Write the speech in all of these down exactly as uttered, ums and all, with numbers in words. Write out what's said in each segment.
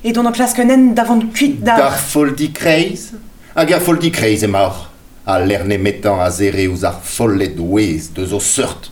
Et don an klask nen davant kuit da... Dar foldi kreiz? Hag ar foldi kreiz emaoc'h. A lerne metan a zere ouz ar follet ouez deus o seurt.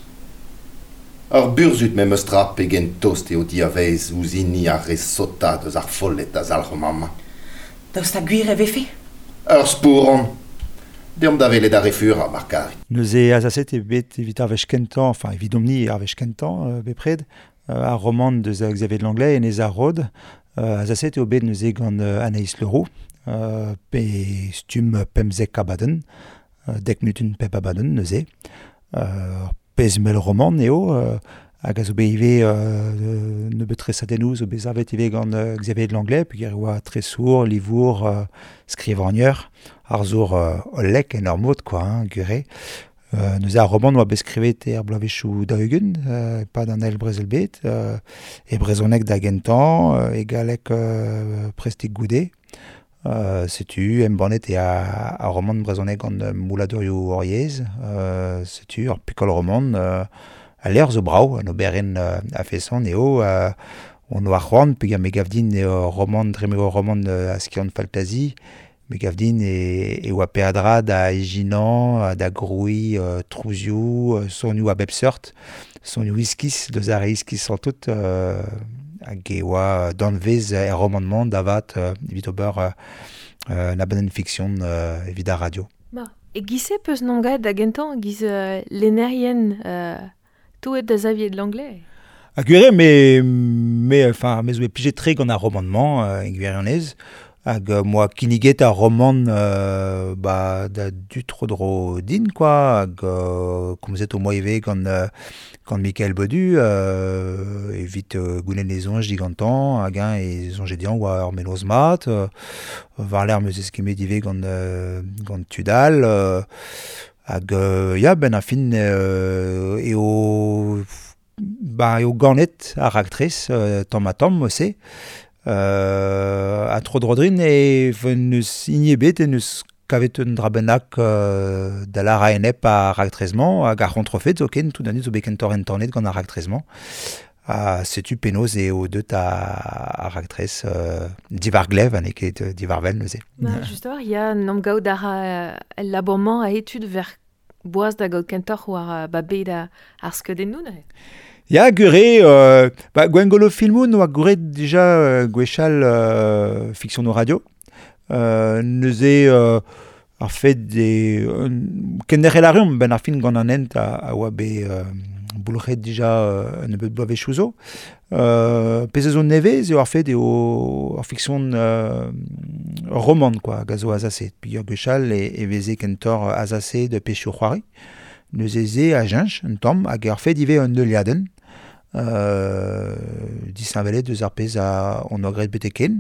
Ar burzut me meus tra pegen tost eo diavez ouz ini ar resota deus ar follet a zalc'h mama. Daoust a gwir e vefe? Ur spouron. Deom da vele da refur a markari. Neus e azaset e bet evit ar vech kentan, enfin evit omni ar vech kentan euh, bepred, euh, ar roman deus a Xavier de Langlais en ez a rod, euh, azaset eo bet neus e gant euh, Anaïs Leroux, euh, pe stum pemzek abaden, euh, dek minuten pep abaden neus e, euh, pez mel roman eo, euh, hag a zo be ive euh, ne bet tresadennoù zo bezavet ive gant euh, Xavier de Langlais, pe ger oa tresour, livour, euh, skrivanieur, ar zour euh, ollek en ur mod, quoi, hein, gure. Euh, Neus ar roman oa beskrivet e ar bloavechou da eugen, euh, pa d'an el brezelbet, euh, e brezonek da gentan, euh, e galek euh, prestek goude. Euh, setu, em bannet e a, a roman brezonek gant euh, mouladourioù oriez, euh, setu, ar pikol roman, euh, a l'er zo brau, an oberen euh, a fesan eo, euh, on oa c'hoant, pe me gavdin eo roman, dremeo roman euh, a skiant faltazi, me gavdin e, e oa peadra da ejinan, da groui, euh, trouzioù, euh, sonioù a bep seurt, sonioù iskis, deus ar iskis an tout, euh, hag e oa danvez e romanman davat, euh, evit ober euh, euh, na banen fiction euh, evit a radio. Ba, e gise peus nangaet da gentan, giz euh, lenerien euh, touet da Xavier de Langlais? A gure, me, me, enfin, me zo e pije tre gant a romanman, euh, en gwirionez, hag euh, moa kiniget a roman euh, ba, da dutrodro din, quoi, hag euh, komzet o moa eve gant, euh, gant Michael Bodu, euh, evit euh, gounen les onj digantan, hag hein, e zonj edian oa ur menoz mat, euh, var l'er meus eskemet ive gant, euh, gant Tudal, euh, hag euh, ya ben a fin euh, eo, ba, eo ganet ar aktrez, euh, tamm a tamm, ose, Euh, a tro drodrin e neus igne bet e neus kavet un drabenak euh, da la raenep a raktrezman hag ar c'hontrofet zo ken tout d'anit zo bet kentor entornet gant ar raktrezman a setu penoz e o deut a, a raktrez euh, divar glev an eket euh, divar vel neuze. Ba, justement, il y a un nom gaud ar euh, labourement a étude vers boaz da gaud kentor war euh, ba bet a ar skedennoù, ne? Ya gure, euh, bah, gwengolo filmoun oa gure deja euh, gwechal euh, fiction no radio. Euh, neuze euh, ar fet de... Euh, kenner el arion, ben ar fin gant an ent a, a oa be euh, boulret deja euh, ne bet bloavechou zo. Euh, Pezez o nevez eo ar fet eo ar fiction euh, roman, quoi, gazo azaset. Pi ur gwechal e, e veze kentor azaset de pechou c'hoari. Neuze ze a jench, un tamm, hag ar fet ive un neuliaden. Euh, disanvelet deus ar pez a on ogret beteken.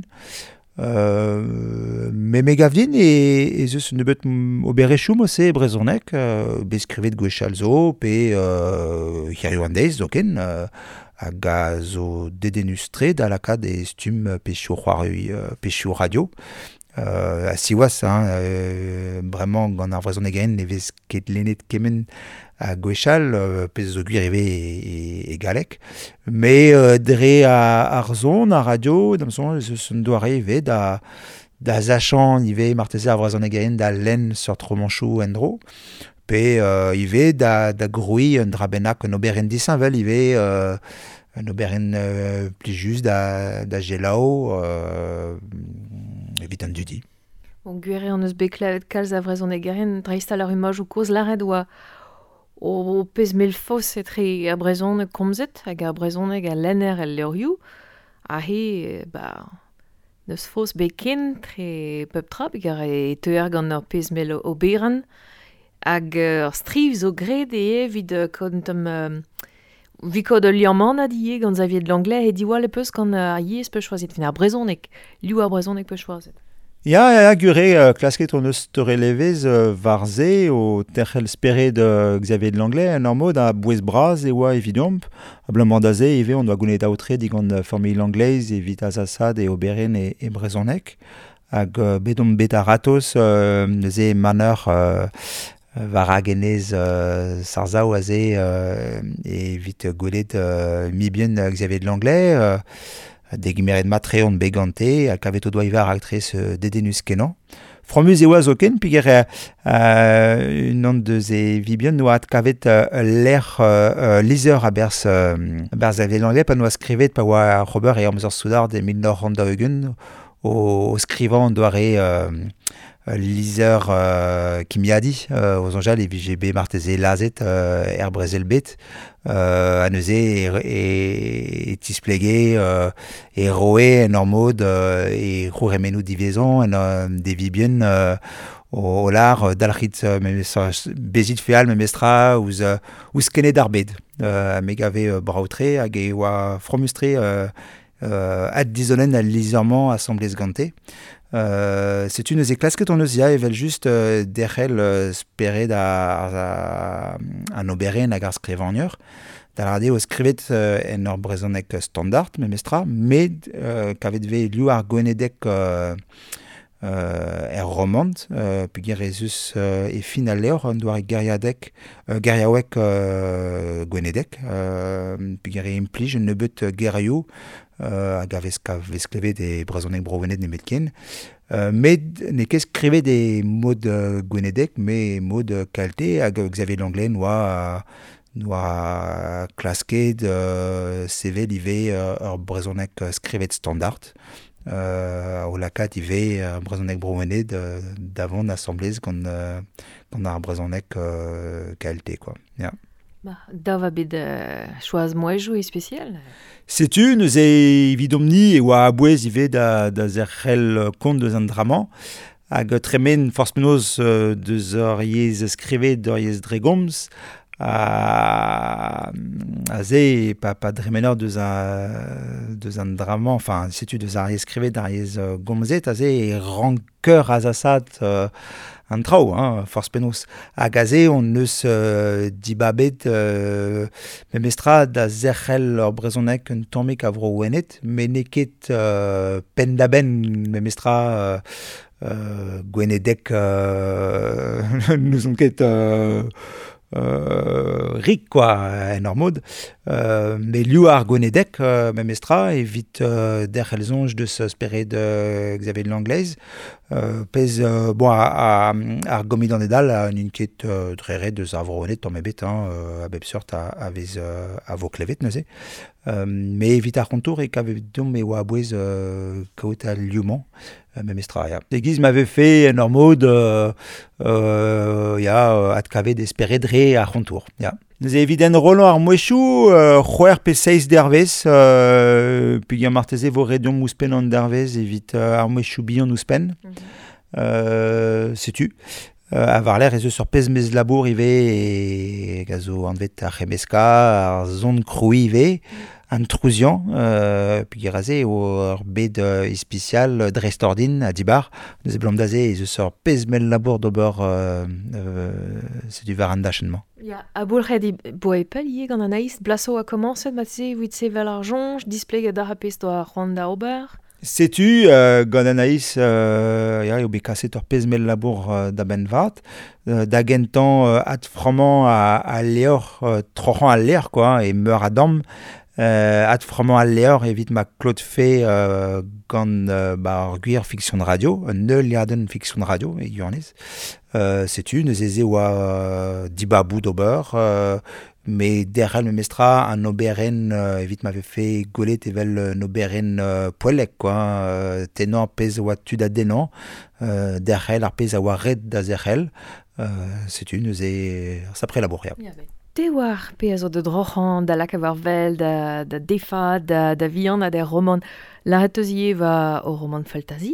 Euh, me me gavdin e, e zeus nebet oberechou mose brezonek, euh, beskrivet gwechal zo, pe euh, hirioù an deiz zoken, euh, hag a zo dedenustre da lakad e stum pechou c'hoari, euh, pechou radio. Euh, a siwas, hein, euh, vraiment gant ar vrezhonek en ne vez ket lennet kemen a gwechal, euh, pez zo gwir eve e, e galek. Me euh, dre a, ar zon, a radio, damson, eus un doare eve da, da zachan ive marteze ar vrezhonek en da len sort romanchou endro. Pe euh, ive da, da groui un drabenak un oberen disanvel ive euh, un oberen euh, pli just da, da gelao, euh, evit an dudi. Bon, gwere an eus beklavet kalz a vrezhonek garen, dreist al ar umoj ou koz laret oa o pez mel fos etre a brezonek komzet, hag a brezonek a lenner el leurioù, a he, ba, neus fos beken tre pep tra, begar e teuer gant ur pez mel oberan, hag ur striv zo gret e vid kontam euh, vikod ul liamman a die gant Xavier de Langlais e diwal e peus gant a yez peu choisit, fin ar brezonek, liou ar brezonek peu choisit. Ya, ya, gure, euh, klasket on eus teure levez euh, varze o terc'hel spere de Xavier de Langlais, en ur mod a bouez braz e oa evidomp, a blamman da ze eve on doa gounet aotre digant uh, famille langlaise evit azasad e oberen e, e brezonek, hag uh, bedom bet a ratos euh, ze maneur euh, var a genez euh, sarzaou a ze euh, evit goulet euh, mibien uh, Xavier de Langlais, euh, de gimeret matreon begante, a kavet o doivar actrice dedenus kenan. Fromus e oaz oken, pigere uh, un an deus e vibion noa at kavet uh, l'air uh, uh, lizer a berz uh, berz a l'anglais pa noa skrivet pa oa Robert e amzor soudard de mil neuf cent eugen o, o skrivant doare uh, lizer uh, kimiadi uh, aux anjal e V G B marteze lazet uh, er brezelbet uh, aneuze e, e, e tisplege uh, e roe en ormod uh, e rouremenu divezon en uh, de vibien uh, o, o lar uh, dalrit uh, bezit feal memestra ouz uh, ouz kenet arbed uh, meg ave uh, braoutre hag e oa fromustre uh, uh, ad dizonen al lizerman assemblez gante. Euh, c'est une des classes que ton osia evel juste euh, derrel euh, spered a, a, an oberen hag ar skrivanior da l'arde o skrivet euh, en ur brezonek standard memestra med euh, kavet ve liou ar gwenedek euh, euh, er romant euh, pugir ezus euh, e fin al leur an doare geriadek euh, geriawek euh, gwenedek euh, pugir e implij un nebeut geriou Uh, hag a vez ka vez klevet e brezonek brovenet ne metken. Uh, med ne ket skrivet e mod uh, gwenedek, me mod uh, kalte hag Xavier Langlais noa, noa klasket uh, sevel ive uh, ur brezonek uh, skrivet standard. Uh, o lakat ive ur uh, brezonek brovenet uh, davon assemblez gant, uh, gant ar brezonek uh, kalte, quoi. Yeah. Bah, da va bet uh, choaz moezhou e spécial. Setu, neus e vidomni e oa abouez ive da, da zerc'hel kont deus an draman, hag tremen forsmenoz uh, deus ur yez skrivet ur yez dregomz, a, a ze pa, pa dremenor deus, a, deus an draman, enfin, setu deus ar yez skrivet ar yez uh, gomzet, a ze e rankeur azasat uh, an trao, hein, force penos. Hag a ze on neus uh, dibabet uh, memestra da zerc'hel ur brezonek un tammik a vro wenet, me ne ket uh, pen da ben memestra uh, uh, gwenedek uh, neus on ket uh, uh, rik, quoi, en ur mod. Uh, me liou ar gwenedek uh, memestra evit uh, derc'hel zonj deus spered uh, Xavier Langlais. Uh, pez, uh, bon, a, a, ar gomit an edal a un ket uh, dreret deus ar vroenet tamm ebet, hein, uh, a bep sort a, a vez uh, a vo klevet neuze. Um, me evit ar kontour e kavet dom e oa abouez uh, kaout a liouman uh, memestra, ya. Egiz m'ave fait en ur mod uh, uh, ya, uh, at kavet esperet dre ar kontour, ya. Nous eviden Roland ar mouechou, euh, c'hoer pe seiz dervez, euh, puis gant marteze vo redon mouspen an dervez, evit euh, ar mouechou bihan ouspen, mm-hmm. euh, setu. Euh, a var l'air ez eus ur pez mez labour ive, e gazo anvet ar c'hemeska, ar zon kroui ive, an trouzian, euh, puis geraze ur bed uh, ispicial drestordin a dibar, neus e blom daze ez eus ur pez mel labour d'ober euh, euh, setu var an dachenman. Ya, a boulc'hed e boe pel ie gant an aiz, blaso a komanset mat se evit se vel ar jonj, displeget ar apes do ar c'hoant da ober. Setu, uh, gant an aiz, uh, ya, eo bet kaset ur pez mel labour uh, da ben vat, uh, da gentan uh, at froman a, a leor, uh, troc'han a leor, quoi, e meur a dam, Uh, at froman al leor evit ma Claude Fay uh, gant uh, ba ur gwir fiction radio, un neul liaden fiction radio, e yuanez. Uh, setu, neus eze oa uh, dibabou d'ober, uh, me derrel me mestra an oberen uh, evit m'ave fait golet evel un oberen uh, poelek, quoi, uh, tenan pez oa tud a denan, uh, derrel ar pez a oa red da zerrel, uh, setu, neus e sapre labouria. Ya bet. Te war pe a zo de droc'han, da lak a war vel, da, da defa, da, da vihan a der roman. La reteuzie va o roman fantasy,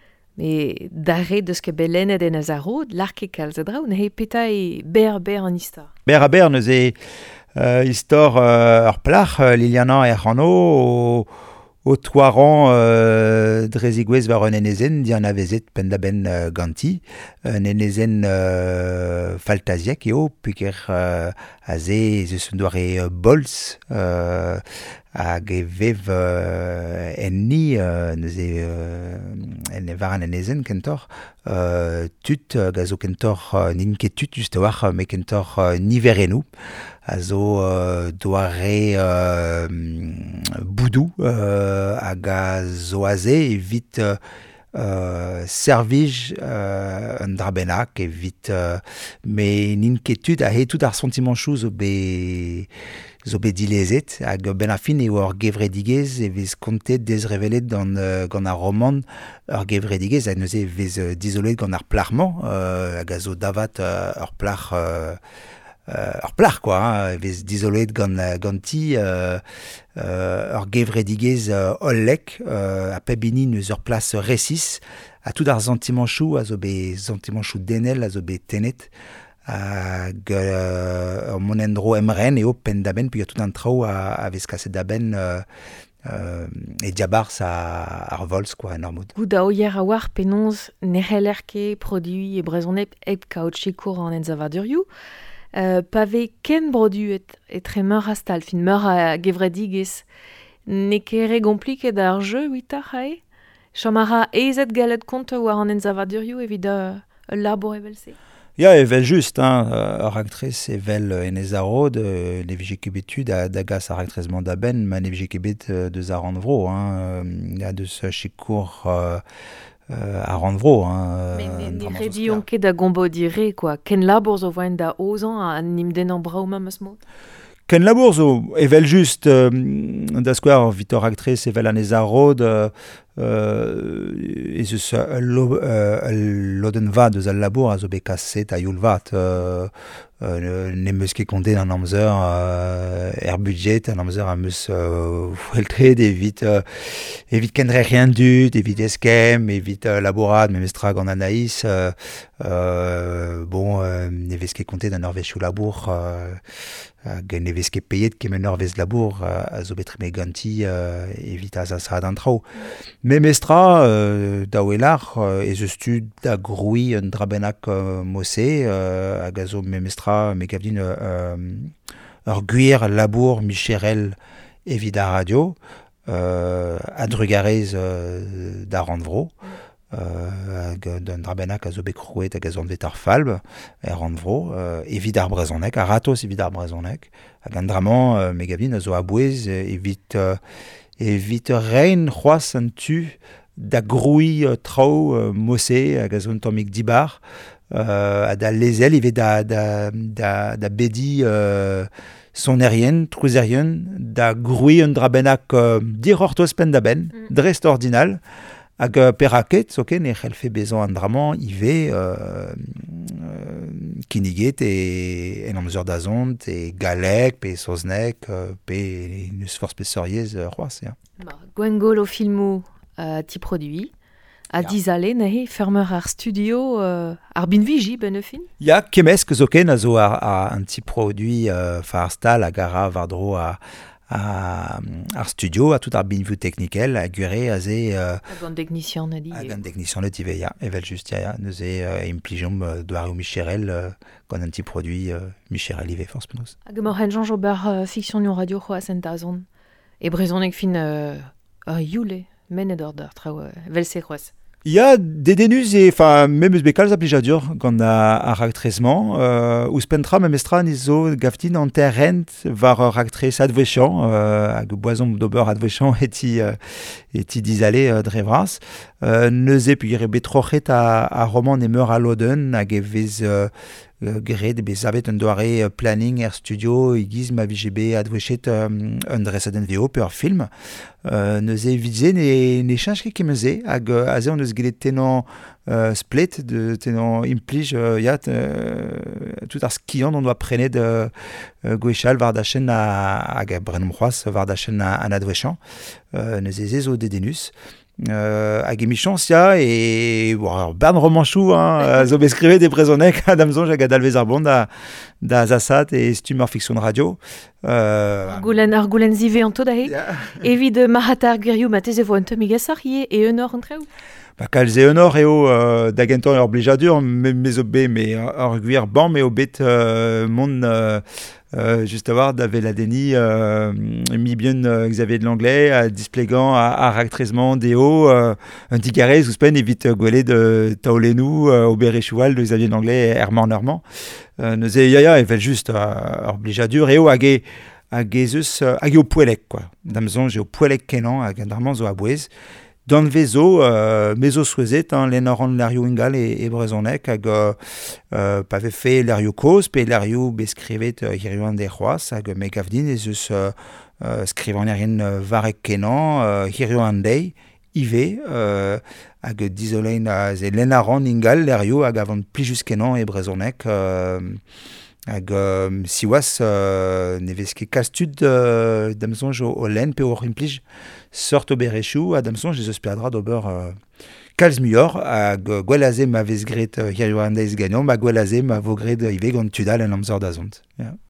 me da re deus ket belennet en az arod, l'arke kalz a draou, ne he peta e ber ber an istor. Ber a ber neus e uh, istor uh, ur plach, uh, Liliana e Arno, o, o toaran uh, drezigwez war un enezen, di an avezet pen da ben uh, ganti, un enezen uh, faltaziek eo, puker uh, a ze zeus un doare uh, bolz, uh, hag e vev uh, en ni uh, neuze uh, en e varan en ezen kentor uh, tut uh, gazo kentor uh, nin ket tut just war uh, me kentor uh, niverenou a zo uh, doare uh, boudou uh, hag a zo aze evit uh, Uh, servij uh, un drabenak evit uh, me nin ketud a he tout ar sentimentoù zo be zo be dilezet hag ben a fin eo ur gevredigez e vez kontet dez revelet gant, uh, gant ar roman ur gevredigez hag neuze vez uh, dizolet gant ar plarman uh, hag a zo davat uh, ur plar uh, Uh, ur plar, quoi, hein, vez dizolet gant, gant ti uh, uh, ur gevredigez uh, ollek uh, a pebini neus ur plas resis a tout ar zantimanchou a zo be zantimanchou denel a zo be tenet hag uh, ur monendro emren eo pen da ben, puis a tout an trao a, a vez kaset da ben uh, uh, e diabars a, ar vols, quoi, en ur mod. Gouda o yer a war penonz nerelerke produi e brezhonep eb kaotchikour an enzavadurioù. Uh, pave ken brodu et, et tre meur astal, fin meur a gevredigez. Ne kere gompliket ar jeu, wita, hae? Chamara ezet galet kont war an enzavadurioù evit uh, labour evelse. Ya, evel just, hein, ur actrez evel en ez arod, euh, ne vije kebetud a dagas ar actrezman da ben, ma ne vije kebet euh, deus ar an vro, hein, euh, a deus chikour euh, euh, ar an vro, hein. Mais ne redion ket da gombo dire, quoi. Ken labour zo voen da ozan a nim den an braou ma meus mo? Ken labour zo evel just, euh, da skouar vitor actrez evel an ez arod, euh, Uh, ez eus uh, lo, uh, loden va deus al labour a zo bet kaset a youl vat uh, uh, ne meus ket kondet an amzer uh, er budget an amzer a meus uh, weltret evit uh, evit kendre rien dut, evit eskem, evit uh, labourad me mestra gant anaïs uh, uh, bon uh, ne vez ket kontet an ur vez labour uh, hag ne vez ket payet kemen ur vez labour uh, a zo bet me ganti uh, evit a zasad an trao. Me mestra, euh, da welar, euh, ez eus tu da groui un drabenak euh, mosse, euh, hag a zo me mestra me gavdin euh, ur gwir labour micherel evit a radio, euh, a drugarez euh, da randvro, euh, hag d'un drabenak a zo bet krouet hag a zo an vet ar falb, er randvro, euh, evit ar brezonek, a ratos evit ar brezonek, hag an draman euh, me gavdin a zo a bouez evit... Euh, evit rein c'hoaz an tu da groui uh, trao uh, mosse hag a zo un tammig dibar uh, a da lezel evit da, da, da, da bedi uh, sonerien, trouzerien, da groui un drabenak uh, dir ortoz pen da ben, mm. drest ordinal, hag uh, peraket, ok, ne c'hellfe bezo an draman, ive uh, uh, kiniget e en amzer da zont, e galek, pe soznek, uh, pe neus forz pe seuriez uh, c'hoaz, ya. Ba, gwengol o filmou uh, ti produi, a ja. Dizale, nahe, fermeur ar studio, uh, ar binviji, ben eufin? Ya, kemesk zo ken a zo ar, ar un ti produi uh, fa ar stal a gara vardro a a ar studio, a tout ar binvou technikel, a gure a ze... Uh, a gant technicien a di. A gant technicien le tive, ya, evel just, ya, ya, neuze uh, implijom uh, doare o Micherel, uh, gant un ti produi uh, Micherel ive forz penaos. Hag emañ renjanj ober uh, fiction nu radio c'hoaz en dazon. E brezonek fin uh, uh, youle, menet ur d'ar trao uh, velse c'hoaz. Ya, dedenus e, fa, me meus bekal zaplijadur gant a, a ragtrezman, euh, ouz pentra me mestra nizo gavtin an terrent var ur ragtrez advechan, euh, hag boazon d'ober advechan eti, euh, eti dizale euh, drevras. Euh, neuze pu gire betrochet a, a roman e meur a loden hag e vez euh, gred be zavet un doare uh, planning er studio e giz ma V G B advechet um, un dresaden V O per film. Uh, neuze vidze ne, ne chanj ket kemeze hag uh, aze on eus gelet tenan uh, splet, de, tenan implij uh, ya, uh, tout ar skiant on doa prenet uh, uh, gwechal var da chen a, hag brenom c'hoaz var da chen a, an advechan. Uh, neuze ze zo dedenus. Euh, hag emichons ya e bon, bern romanchou hein, zo beskrivet de brezonek adamzon hag a dalvez ar bond da, da zasat e stum ar fiction radio euh, ar goulen, ar goulen zive an to da he yeah. Evit uh, mahat ar gwirioù matez e vo un tomig asar ie e un or an treoù. Bah, calze honor eo euh, d'agenton ur blijadur, me, me zo be, mais ur gwir ban, mais au bet euh, mon euh, euh, juste avoir d'ave la deni euh, mi bien euh, Xavier de Langlais à displéguant à, à ractrezement deo euh, un tigarez ou spen évite gwele de taolenou euh, au béréchoual de Xavier de Langlais herman herman euh, neuze yaya evel juste euh, ur blijadur eo hag hag ezus euh, hag eo poelek quoi damzon j'ai au poelek kenan hag an darman zo a bouez. Dans le vezo, euh, mezo souezet, hein, l'enoran l'ario ingal et, et brezonek, hag euh, euh, pave fait l'ario cause, pe l'ario beskrivet euh, hirioan des rois, hag megavdin, et zus euh, euh, skrivan erien euh, varek kenan, euh, hirioan dei, ive, euh, hag dizolein a ze l'enaran ingal l'ario hag avant plijus kenan et brezonek, euh, hag euh, siwas euh, neveske kastud euh, damzonj o, o len pe o rimplij sort o berechou a damzonj ez eus peadra d'ober euh, kalz muior hag gwelaze ma vezgret uh, hirioan deiz gagnon ma gwelaze ma vogret ive gant tudal en amzor da zont. Yeah.